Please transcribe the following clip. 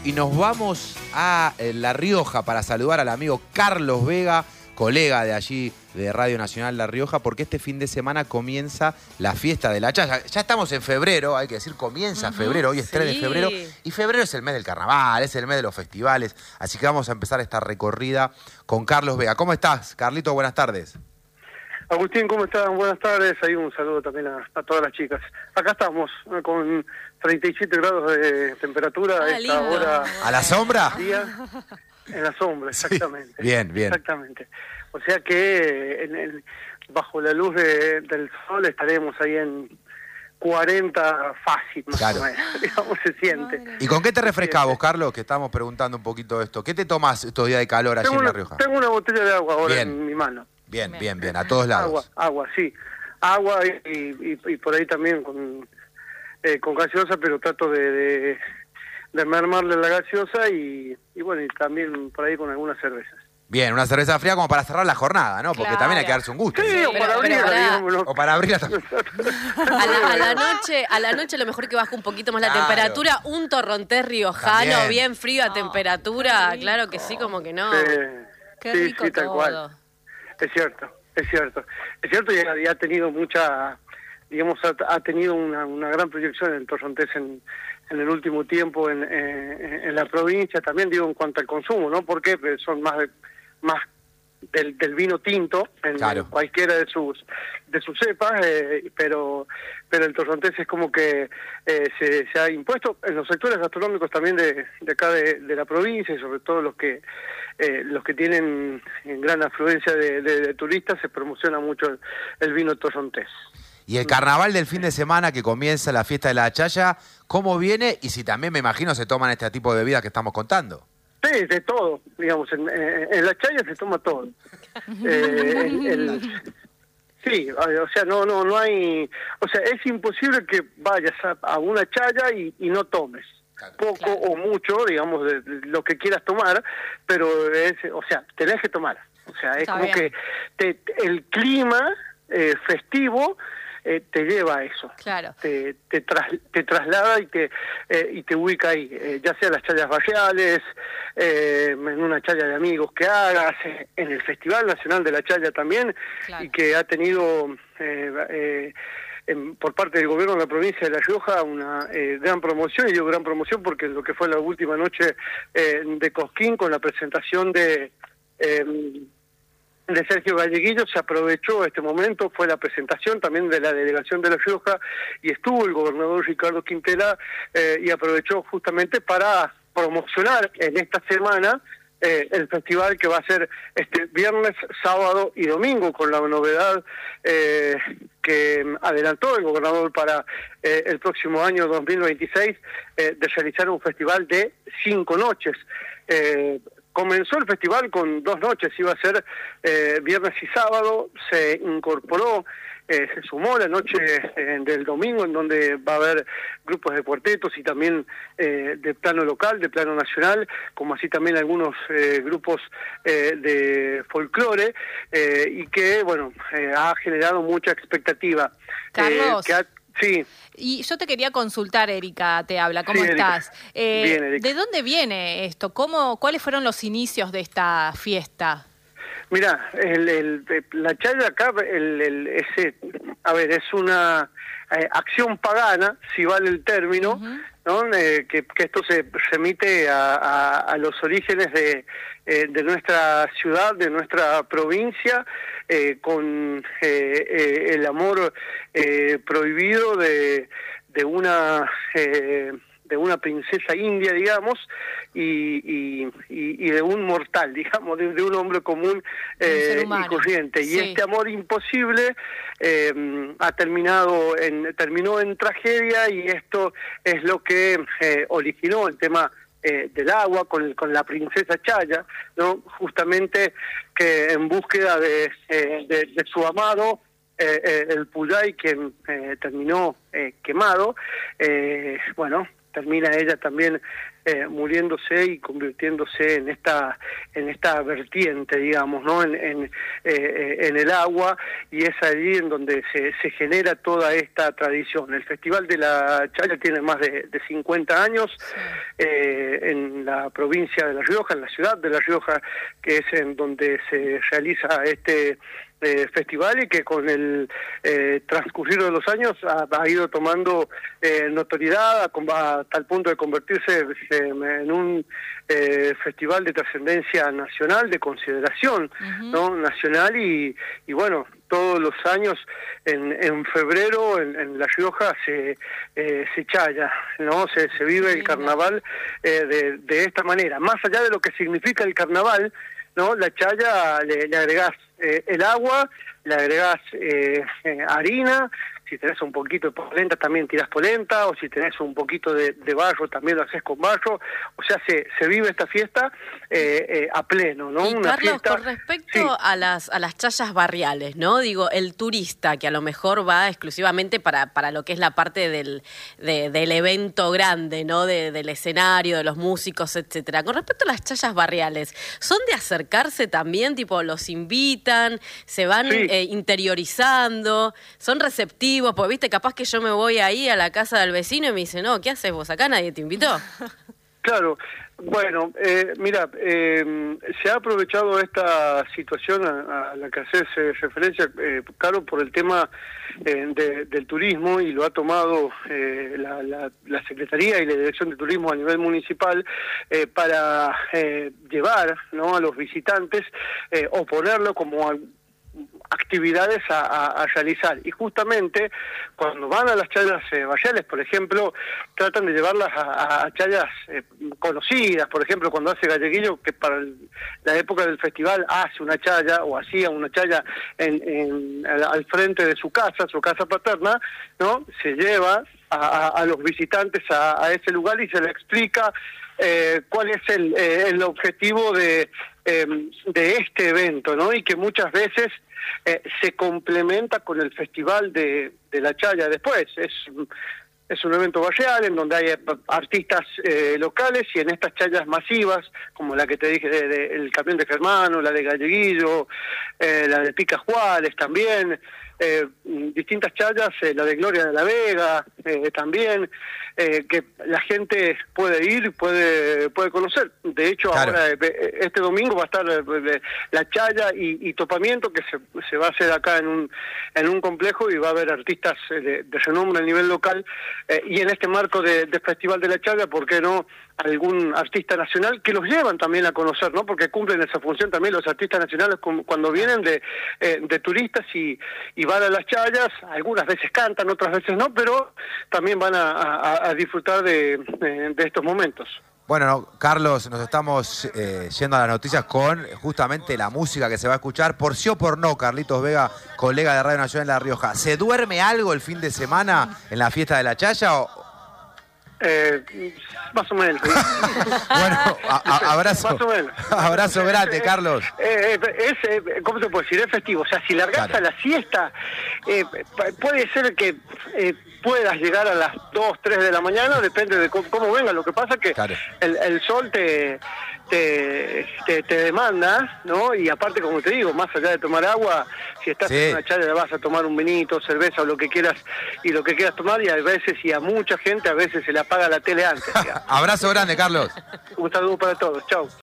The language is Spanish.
y nos vamos a La Rioja para saludar al amigo Carlos Vega, colega de allí de Radio Nacional La Rioja, porque este fin de semana comienza la fiesta de la chaya. Ya estamos en febrero, hay que decir, comienza febrero, hoy es 3 de febrero, y febrero es el mes del carnaval, es el mes de los festivales, así que vamos a empezar esta recorrida con Carlos Vega. ¿Cómo estás, Carlito? Buenas tardes. Agustín, ¿cómo están? Buenas tardes. Ahí un saludo también a todas las chicas. Acá estamos con 37 grados de temperatura a esta hora. ¿A la sombra? Día, en la sombra, exactamente. Sí, bien, bien. Exactamente. O sea que bajo la luz del sol estaremos ahí en 40 fácil, más claro. o menos. Digamos, se siente. ¿Y con qué te refrescas vos, Carlos? Que estamos preguntando un poquito esto. ¿Qué te tomas estos días de calor allí en La Rioja? Tengo una botella de agua ahora bien. en mi mano. Bien, a todos lados. Agua, sí. Agua y por ahí también con gaseosa, pero trato de mermarle la gaseosa y bueno, y también por ahí con algunas cervezas. Bien, una cerveza fría como para cerrar la jornada, ¿no? Porque claro. también hay que darse un gusto. Sí, o para abrirla, digámoslo. O para abrirla también. A la noche lo mejor que baja un poquito más la temperatura, un torrontés riojano, También. bien frío a temperatura, claro que sí, como que no. Qué rico tal todo. cual. Es cierto y ha tenido mucha, digamos, ha tenido una gran proyección el torrontés en el último tiempo en la provincia, también digo en cuanto al consumo, ¿no? Porque son más del vino tinto en claro. cualquiera de sus cepas, pero el torrontés es como que se ha impuesto en los sectores gastronómicos también de acá de la provincia, y sobre todo los que tienen gran afluencia de turistas, se promociona mucho el vino torrontés. Y el carnaval del fin de semana que comienza la fiesta de la chaya, ¿cómo viene? Y si también me imagino se toman este tipo de bebidas que estamos contando. Sí, de todo, digamos, en la chaya se toma todo. Sí, o sea, no hay, o sea, es imposible que vayas a una chaya y no tomes. Poco o mucho, digamos, de lo que quieras tomar, pero o sea, tenés que tomar. O sea, es Está como bien. que el clima festivo te lleva a eso. Claro. Te traslada y te ubica ahí, ya sea las chayas barriales, en una chaya de amigos que hagas, en el Festival Nacional de la Chaya también, Claro. y que ha tenido por parte del gobierno de la provincia de La Rioja una gran promoción, y digo gran promoción porque lo que fue la última noche de Cosquín con la presentación de Sergio Galleguillo, se aprovechó este momento, fue la presentación también de la delegación de La Rioja, y estuvo el gobernador Ricardo Quintela, y aprovechó justamente para promocionar en esta semana el festival que va a ser este viernes, sábado y domingo, con la novedad que adelantó el gobernador para el próximo año 2026, de realizar un festival de 5 noches. Comenzó el festival con 2 noches, iba a ser viernes y sábado, se incorporó, se sumó la noche del domingo, en donde va a haber grupos de cuartetos y también de plano local, de plano nacional, como así también algunos grupos de folclore, y que, bueno, ha generado mucha expectativa. Carlos. Sí. Y yo te quería consultar, Erika, te habla, ¿cómo Sí, Erika. estás? Bien, Erika. ¿De dónde viene esto? ¿Cuáles fueron los inicios de esta fiesta? Mira, la chaya acá, es una acción pagana, si vale el término, ¿no? Que esto se remite a los orígenes de nuestra ciudad, de nuestra provincia, con el amor prohibido de una princesa india, digamos, y de un mortal, digamos, de un hombre común y corriente. Sí. Y este amor imposible terminó en tragedia, y esto es lo que originó el tema del agua con la princesa Chaya, ¿no? Justamente que en búsqueda de su amado, el Puyay, quien terminó quemado, bueno, termina ella también muriéndose y convirtiéndose en esta vertiente, digamos, ¿no? En el agua, y es allí en donde se genera toda esta tradición. El Festival de la Chaya tiene más de 50 años, en la provincia de La Rioja, en la ciudad de La Rioja, que es en donde se realiza este festival y que con el transcurrir de los años ha ido tomando notoriedad a tal punto de convertirse en un festival de trascendencia nacional, de consideración, ¿no? Nacional y bueno, todos los años en febrero en La Rioja se chaya, ¿no? Se vive el carnaval de esta manera. Más allá de lo que significa el carnaval, ¿no? La chaya le agregás el agua, le agregás harina, si tenés un poquito de polenta también tirás polenta, o si tenés un poquito de barro también lo haces con barro, o sea, se vive esta fiesta a pleno, ¿no? Y una Carlos, fiesta, con respecto sí, a las chayas barriales, ¿no? Digo, el turista que a lo mejor va exclusivamente para lo que es la parte del evento grande, ¿no? Del escenario, de los músicos, etcétera. Con respecto a las chayas barriales, ¿son de acercarse también? Tipo, los invitan, se van sí, interiorizando, son receptivos, porque viste, capaz que yo me voy ahí a la casa del vecino y me dice, no, ¿qué haces vos acá? ¿Nadie te invitó? claro. Bueno, mira, se ha aprovechado esta situación a la que haces referencia, Carlos, por el tema del turismo, y lo ha tomado la Secretaría y la Dirección de Turismo a nivel municipal para llevar, ¿no?, a los visitantes o ponerlo como actividades a realizar. Y justamente cuando van a las chayas barriales, por ejemplo, tratan de llevarlas a chayas conocidas. Por ejemplo, cuando hace Galleguillo, que para la época del festival hace una chaya o hacía una chaya al frente de su casa paterna, ¿no? Se lleva a los visitantes a ese lugar y se le explica cuál es el objetivo de este evento, ¿no? Y que muchas veces se complementa con el festival de la chaya después. Es un evento barrial en donde hay artistas locales, y en estas chayas masivas, como la que te dije el Camión de Germano, la de Galleguillo, la de Pica Juárez también, distintas chayas, la de Gloria de la Vega también, que la gente puede ir, puede conocer. De hecho, claro, ahora este domingo va a estar la chaya y topamiento, que se va a hacer acá en un complejo, y va a haber artistas de renombre a nivel local, y en este marco de Festival de la Chaya, ¿por qué no algún artista nacional que los llevan también a conocer, ¿no? Porque cumplen esa función también los artistas nacionales cuando vienen de turistas y van a las chayas. Algunas veces cantan, otras veces no, pero también van a disfrutar de estos momentos. Bueno, Carlos, nos estamos yendo a las noticias con justamente la música que se va a escuchar. Por sí o por no, Carlitos Vega, colega de Radio Nacional de La Rioja, ¿se duerme algo el fin de semana en la fiesta de la chaya o...? Más o menos. Bueno, abrazo. Más o menos. Abrazo grande, Carlos. ¿Cómo se puede decir? Es festivo. O sea, si largás a la siesta, puede ser que puedas llegar a las 2, 3 de la mañana, depende de cómo venga. Lo que pasa es que claro, el sol te demanda, ¿no? Y aparte, como te digo, más allá de tomar agua, si estás en una chaya vas a tomar un vinito, cerveza o lo que quieras tomar, y a veces, y a mucha gente, a veces se le apaga la tele antes. Abrazo grande, Carlos. Un saludo para todos. Chau.